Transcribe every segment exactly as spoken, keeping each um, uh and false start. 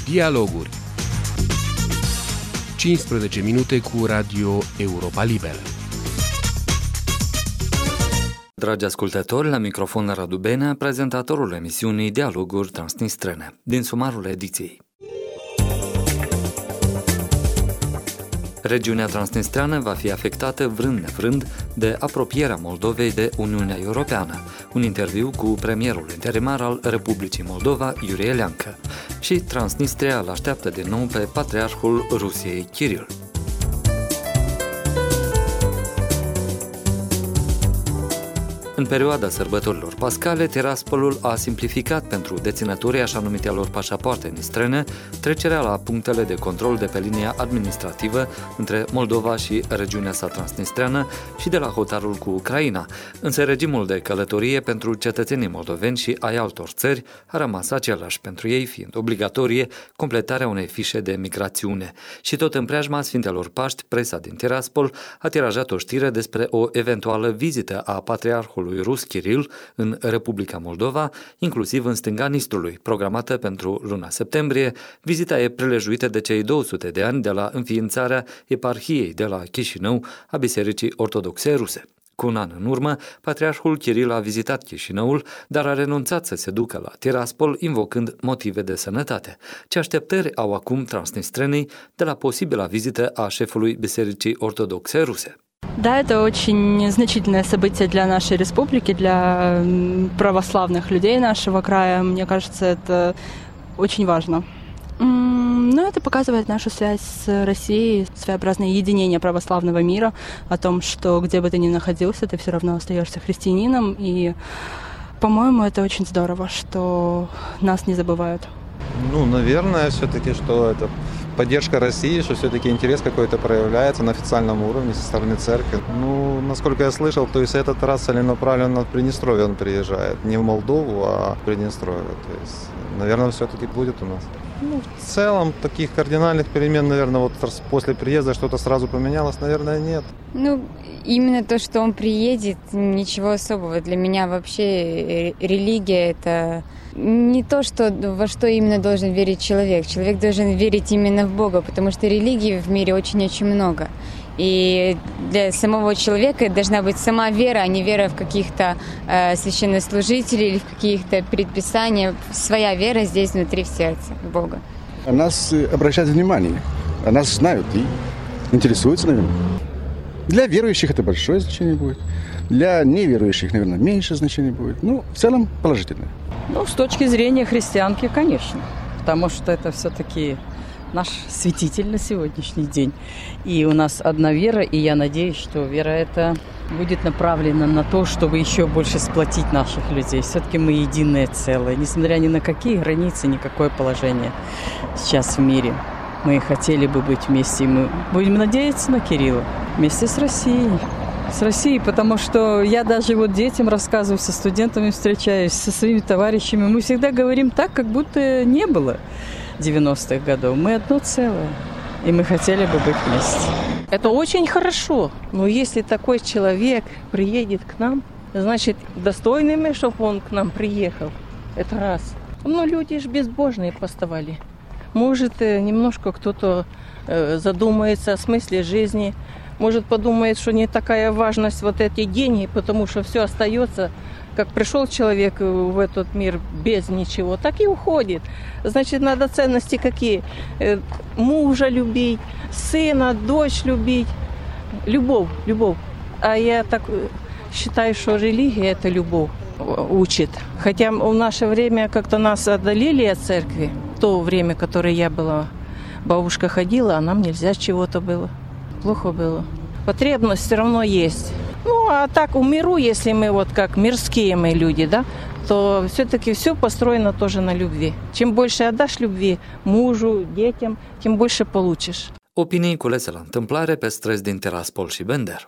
Dialoguri. cincisprezece minute cu Radio Europa Liberă. Dragi ascultători, la microfon Radu Benea, prezentatorul emisiunii Dialoguri Transnistrene, din sumarul ediției. Regiunea transnistreană va fi afectată vrând nevrând de apropierea Moldovei de Uniunea Europeană. Un interviu cu premierul interimar al Republicii Moldova, Iurie Leancă. Și Transnistria îl așteaptă din nou pe Patriarhul Rusiei, Kiril. În perioada sărbătorilor pascale, Tiraspolul a simplificat pentru deținătorii așa numitelor pașapoarte nistrene trecerea la punctele de control de pe linia administrativă între Moldova și regiunea sa transnistreană și de la hotarul cu Ucraina, însă regimul de călătorie pentru cetățenii moldoveni și ai altor țări a rămas același, pentru ei fiind obligatorie completarea unei fișe de migrațiune. Și tot în preajma Sfintelor Paști, presa din Tiraspol a tirajat o știre despre o eventuală vizită a Patriarhului Rus Kiril în Republica Moldova, inclusiv în stânga Nistrului, programată pentru luna septembrie. Vizita e prelejuită de cei două sute de ani de la înființarea eparhiei de la Chișinău a Bisericii Ortodoxe Ruse. Cu un an în urmă, Patriarhul Kiril a vizitat Chișinăul, dar a renunțat să se ducă la Tiraspol, invocând motive de sănătate. Ce așteptări au acum transnistrenii de la posibila vizită a șefului Bisericii Ortodoxe Ruse? Да, это очень значительное событие для нашей республики, для православных людей нашего края. Мне кажется, это очень важно. Но это показывает нашу связь с Россией, своеобразное единение православного мира, о том, что где бы ты ни находился, ты все равно остаешься христианином. И, по-моему, это очень здорово, что нас не забывают. Ну, наверное, все-таки, что это поддержка России, что все-таки интерес какой-то проявляется на официальном уровне со стороны церкви. Ну, насколько я слышал, то есть этот раз целенаправленно в Приднестровье он приезжает. Не в Молдову, а в Приднестровье. То есть, наверное, все-таки будет у нас. Ну, в целом, таких кардинальных перемен, наверное, вот после приезда что-то сразу поменялось, наверное, нет. Ну, именно то, что он приедет, ничего особого. Для меня вообще религия – это не то, что, во что именно должен верить человек. Человек должен верить именно в Бога, потому что религий в мире очень-очень много. И для самого человека должна быть сама вера, а не вера в каких-то э, священнослужителей или в каких-то предписаниях. Своя вера здесь внутри в сердце, в Бога. О нас обращают внимание, о нас знают и интересуются, наверное. Для верующих это большое значение будет, для неверующих, наверное, меньше значения будет. Ну, в целом положительно. Ну, с точки зрения христианки, конечно, потому что это все-таки наш святитель на сегодняшний день. И у нас одна вера, и я надеюсь, что вера эта будет направлена на то, чтобы еще больше сплотить наших людей. Все-таки мы единое целое, несмотря ни на какие границы, никакое положение сейчас в мире. Мы хотели бы быть вместе, и мы будем надеяться на Кирилла вместе с Россией. С Россией, потому что я даже вот детям рассказываю, со студентами встречаюсь, со своими товарищами. Мы всегда говорим так, как будто не было девяностых годов. Мы одно целое, и мы хотели бы быть вместе. Это очень хорошо, но если такой человек приедет к нам, значит, достойный мы, чтобы он к нам приехал. Это раз. Но люди же безбожные поставали. Может, немножко кто-то задумается о смысле жизни, может, подумает, что не такая важность вот эти деньги, потому что все остается, как пришел человек в этот мир без ничего, так и уходит. Значит, надо ценности какие? Мужа любить, сына, дочь любить. Любовь, любовь. А я так считаю, что религия – это любовь учит. Хотя в наше время как-то нас отдалили от церкви. В то время, которое я была, бабушка ходила, а нам нельзя чего-то было. Плохо было. Потребность все равно есть. Ну, а так в миру, если мы вот как мирские мы люди, да, то все-таки все построено тоже на любви. Чем больше отдашь любви мужу, детям, тем больше получишь. Opinii culese la întâmplare pe străzi din Tiraspol și Bender.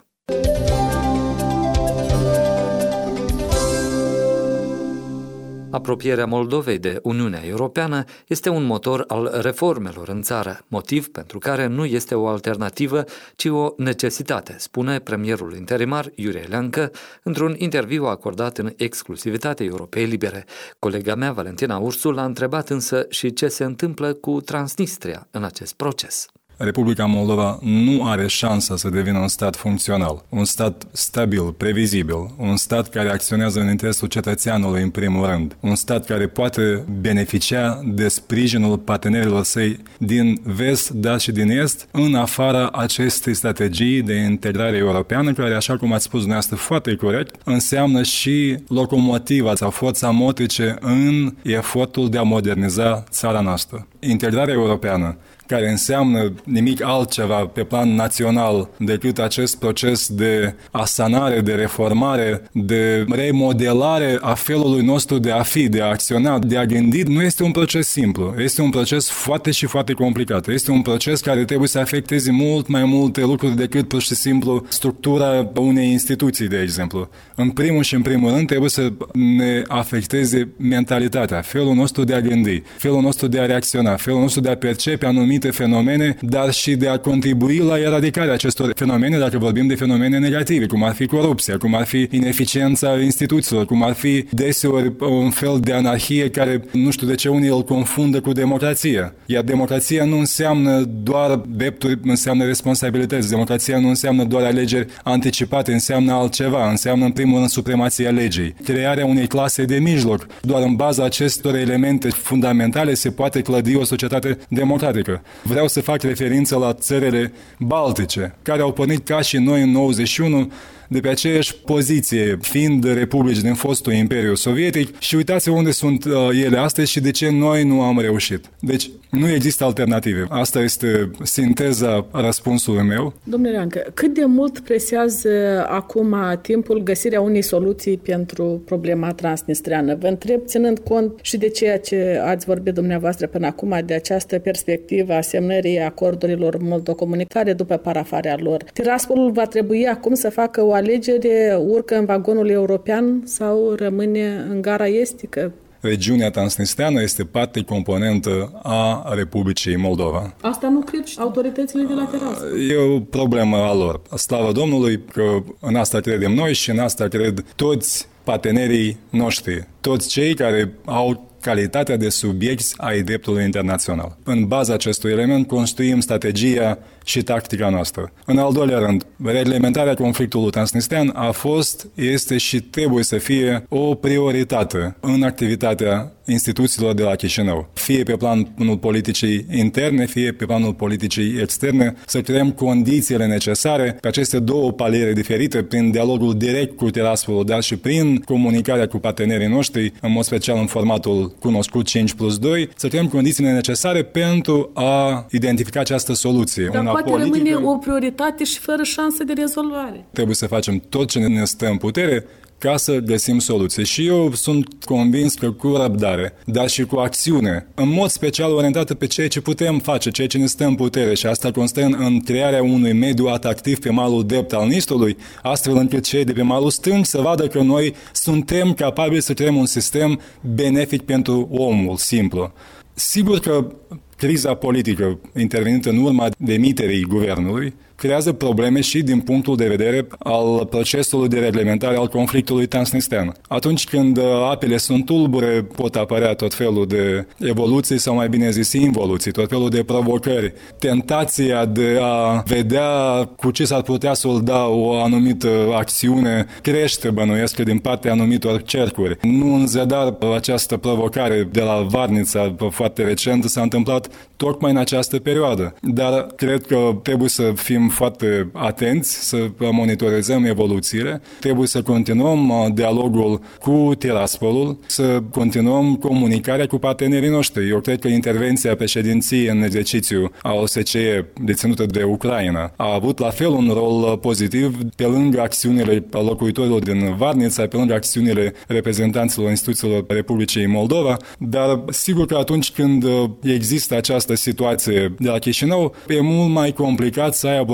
Apropierea Moldovei de Uniunea Europeană este un motor al reformelor în țară, motiv pentru care nu este o alternativă, ci o necesitate, spune premierul interimar Iurie Leancă într-un interviu acordat în exclusivitate Europei Libere. Colega mea, Valentina Ursu, l-a întrebat însă și ce se întâmplă cu Transnistria în acest proces. Republica Moldova nu are șansa să devină un stat funcțional, un stat stabil, previzibil, un stat care acționează în interesul cetățeanului în primul rând, un stat care poate beneficia de sprijinul partenerilor săi din vest, dar și din est, în afara acestei strategii de integrare europeană, care, așa cum ați spus dumneavoastră foarte corect, înseamnă și locomotiva sau forța motrice în efortul de a moderniza țara noastră. Integrarea europeană, care înseamnă nimic altceva pe plan național decât acest proces de asanare, de reformare, de remodelare a felului nostru de a fi, de a acționa, de a gândi, nu este un proces simplu. Este un proces foarte și foarte complicat. Este un proces care trebuie să afecteze mult mai multe lucruri decât pur și simplu structura unei instituții, de exemplu. În primul și în primul rând trebuie să ne afecteze mentalitatea, felul nostru de a gândi, felul nostru de a reacționa, felul nostru de a percepe anumite fenomene, dar și de a contribui la eradicarea acestor fenomene, dacă vorbim de fenomene negative, cum ar fi corupția, cum ar fi ineficiența instituțiilor, cum ar fi deseori un fel de anarhie care, nu știu de ce unii îl confundă cu democrația. Iar democrația nu înseamnă doar drepturi, înseamnă responsabilități. Democrația nu înseamnă doar alegeri anticipate, înseamnă altceva, înseamnă în primul rând supremația legii. Crearea unei clase de mijloc. Doar în baza acestor elemente fundamentale se poate clădi o societate democratică. Vreau să fac referință la țările baltice, care au pornit ca și noi în nouăzeci și unu de pe aceeași poziție, fiind republici din fostul Imperiu Sovietic, și uitați unde sunt uh, ele astăzi și de ce noi nu am reușit. Deci, nu există alternative. Asta este sinteza răspunsului meu. Domnule Leancă, cât de mult presează acum timpul găsirea unei soluții pentru problema transnistreană? Vă întreb, ținând cont și de ceea ce ați vorbit dumneavoastră până acum, de această perspectivă a semnării acordurilor moldocomunitare după parafarea lor. Tiraspolul va trebui acum să facă o alegere, urcă în vagonul european sau rămâne în gara estică? Regiunea transnistreană este parte componentă a Republicii Moldova. Asta nu cred și autoritățile de la Tiraspol. E o problemă a lor. Slavă Domnului că în asta credem noi și în asta cred toți partenerii noștri, toți cei care au calitatea de subiecti ai dreptului internațional. În baza acestui element construim strategia și tactica noastră. În al doilea rând, reglementarea conflictului transnistrian a fost, este și trebuie să fie o prioritate în activitatea instituțiilor de la Chișinău. Fie pe planul politicii interne, fie pe planul politicii externe, să creăm condițiile necesare ca aceste două paliere diferite, prin dialogul direct cu Tiraspolul, dar și prin comunicarea cu partenerii noștri, în mod special în formatul cunoscut cinci plus doi, să creăm condițiile necesare pentru a identifica această soluție. Dar una poate politică, rămâne o prioritate și fără șanse de rezolvare. Trebuie să facem tot ce ne stă în putere ca să găsim soluții. Și eu sunt convins că cu răbdare, dar și cu acțiune, în mod special orientată pe ceea ce putem face, ceea ce ne stă în putere, și asta constă în crearea unui mediu atractiv pe malul drept al Nistrului, astfel încât cei de pe malul stâng să vadă că noi suntem capabili să creăm un sistem benefic pentru omul simplu. Sigur că criza politică intervenită în urma demiterii guvernului creează probleme și din punctul de vedere al procesului de reglementare al conflictului transnistrian. Atunci când apele sunt tulbure, pot apărea tot felul de evoluții sau, mai bine zis, involuții, tot felul de provocări. Tentația de a vedea cu ce s-ar putea solda o anumită acțiune crește, bănuiesc, din partea anumitor cercuri. Nu în zadar această provocare de la Varnița foarte recent s-a întâmplat tocmai în această perioadă. Dar cred că trebuie să fim foarte atenți, să monitorizăm evoluțiile. Trebuie să continuăm dialogul cu Tiraspolul, să continuăm comunicarea cu partenerii noștri. Eu cred că intervenția președinției în exercițiu a O S C E deținută de Ucraina a avut la fel un rol pozitiv pe lângă acțiunile locuitorilor din Varnița, pe lângă acțiunile reprezentanților instituțiilor Republicii Moldova, dar sigur că atunci când există această situație de la Chișinău, e mult mai complicat să ai abordare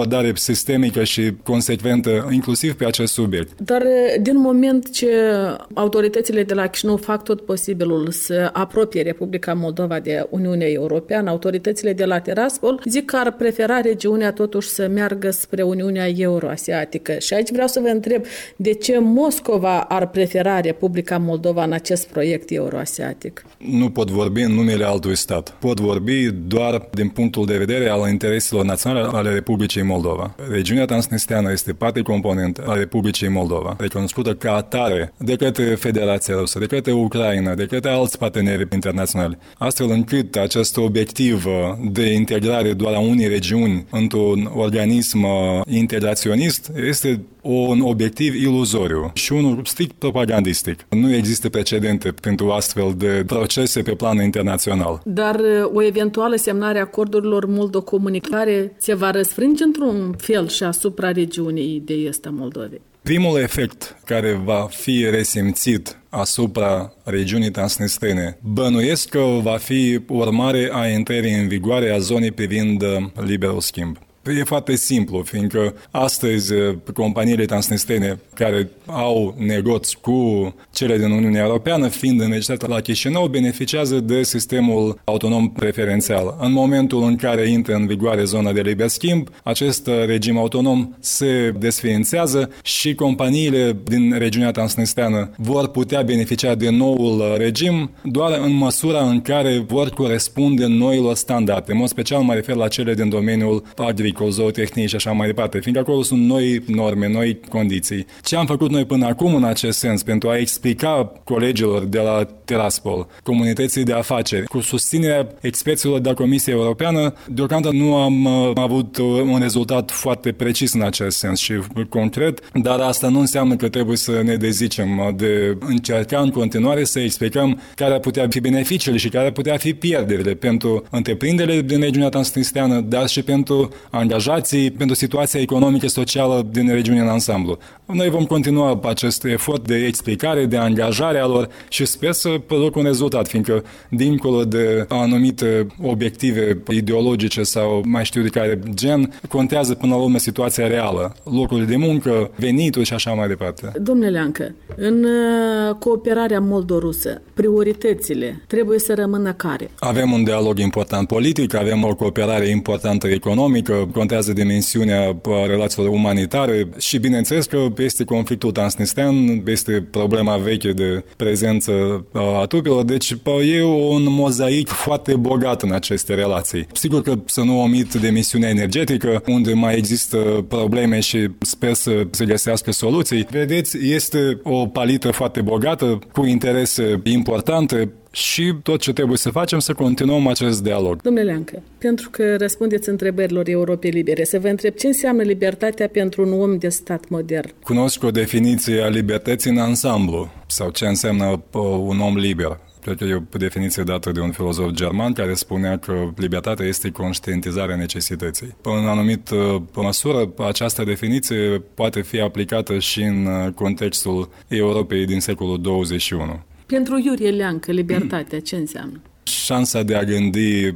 abordare sistemică și consecventă, inclusiv pe acest subiect. Dar din moment ce autoritățile de la Chișinău fac tot posibilul să apropie Republica Moldova de Uniunea Europeană, autoritățile de la Tiraspol zic că ar prefera regiunea totuși să meargă spre Uniunea Euroasiatică. Și aici vreau să vă întreb de ce Moscova ar prefera Republica Moldova în acest proiect euroasiatic? Nu pot vorbi în numele altui stat. Pot vorbi doar din punctul de vedere al intereselor naționale ale Republicii Moldova. Regiunea transnistreană este parte componentă a Republicii Moldova, recunoscută ca atare de către Federația Rusă, de către Ucraina, de către alți parteneri internaționali, astfel încât acest obiectiv de integrare doar a unei regiuni într-un organism integraționist este un obiectiv iluzoriu și unul strict propagandistic. Nu există precedente pentru astfel de procese pe plan internațional. Dar o eventuală semnare a acordurilor moldocomunicare se va răsfrânge într-un fel și asupra regiunii de est a Moldovei. Primul efect care va fi resimțit asupra regiunii transnistrene, bănuiesc că va fi urmare a intrării în vigoare a zonei privind liberul schimb. E foarte simplu, fiindcă astăzi companiile transnistrene care au negoți cu cele din Uniunea Europeană, fiind înregistrate la Chișinău, beneficiază de sistemul autonom preferențial. În momentul în care intră în vigoare zona de liber schimb, acest regim autonom se desființează și companiile din regiunea transnistreană vor putea beneficia de noul regim doar în măsura în care vor corespunde noilor standarde. În mod special mă refer la cele din domeniul agricol, zootehnie și așa mai departe, fiindcă acolo sunt noi norme, noi condiții. Ce am făcut noi până acum în acest sens pentru a explica colegilor de la Tiraspol, comunității de afaceri, cu susținerea experților de la Comisia Europeană, deocamdată nu am avut un rezultat foarte precis în acest sens și concret, dar asta nu înseamnă că trebuie să ne dezicem de încerca în continuare să explicăm care ar putea fi beneficiile și care ar putea fi pierderile pentru întreprinderile din regiunea transnistreană, dar și pentru angajații, pentru situația economică și socială din regiune în ansamblu. Noi vom continua acest efort de explicare, de angajare a lor și sper să produc un rezultat, fiindcă dincolo de anumite obiective ideologice sau mai știu de care gen, contează până la urmă situația reală, locurile de muncă, venituri și așa mai departe. Domnule Leancă, în cooperarea moldo-rusă, prioritățile trebuie să rămână care? Avem un dialog important politic, avem o cooperare importantă economică, contează dimensiunea relațiilor umanitare și bineînțeles că este conflictul transnistrean, este problema veche de prezență a trupelor, deci e un mozaic foarte bogat în aceste relații. Sigur că să nu omit dimensiunea energetică, unde mai există probleme și sper să se găsească soluții. Vedeți, este o palită foarte bogată, cu interese importante, și tot ce trebuie să facem să continuăm acest dialog. Domnule Leancă, pentru că răspundeți întrebărilor Europei Libere, să vă întreb ce înseamnă libertatea pentru un om de stat modern? Cunosc o definiție a libertății în ansamblu, sau ce înseamnă un om liber. Cred că e o definiție dată de un filozof german care spunea că libertatea este conștientizarea necesității. În anumită măsură, această definiție poate fi aplicată și în contextul Europei din secolul douăzeci și unu. Pentru Iurie Leancă, libertatea ce înseamnă? Șansa de a gândi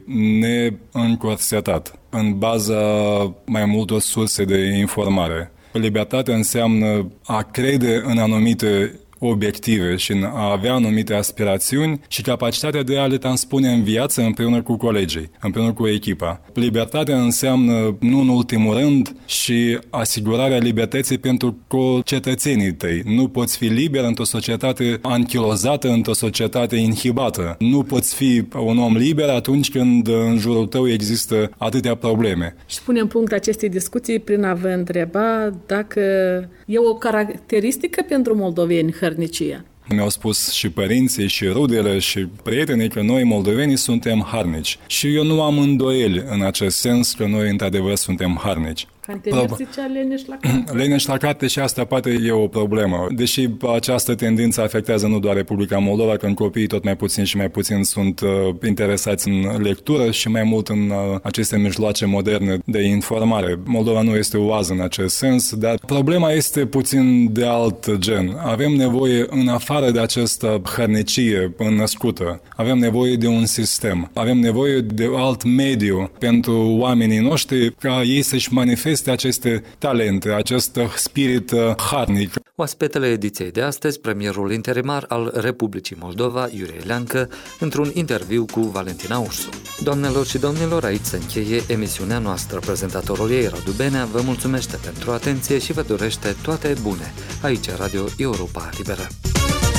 neîncorsetat, în baza mai multor surse de informare. Libertatea înseamnă a crede în anumite obiective și în a avea anumite aspirațiuni și capacitatea de a le transpune în viață împreună cu colegii, împreună cu echipa. Libertatea înseamnă, nu în ultimul rând, și asigurarea libertății pentru cetățenii tăi. Nu poți fi liber într-o societate anchilozată, într-o societate inhibată. Nu poți fi un om liber atunci când în jurul tău există atâtea probleme. Și punem punct acestei discuții prin a vă întreba dacă e o caracteristică pentru moldoveni hărnicia. Mi-au spus și părinții, și rudele, și prietenii că noi, moldovenii, suntem harnici. Și eu nu am îndoieli în acest sens că noi, într-adevăr, suntem harnici. Cantener zicea leneș la carte. Leneș la carte și asta poate e o problemă. Deși această tendință afectează nu doar Republica Moldova, când copiii tot mai puțin și mai puțin sunt uh, interesați în lectură și mai mult în uh, aceste mijloace moderne de informare. Moldova nu este oază în acest sens, dar problema este puțin de alt gen. Avem nevoie, în afară de această hărnicie înnăscută, avem nevoie de un sistem. Avem nevoie de alt mediu pentru oamenii noștri ca ei să-și manifeste manifeste aceste talente, acest spirit harnic. Oaspetele ediției de astăzi, premierul interimar al Republicii Moldova, Iurie Leancă, într-un interviu cu Valentina Ursu. Doamnelor și domnilor, aici se încheie emisiunea noastră. Prezentatorul ei, Radu Benea, vă mulțumește pentru atenție și vă dorește toate bune. Aici Radio Europa Liberă.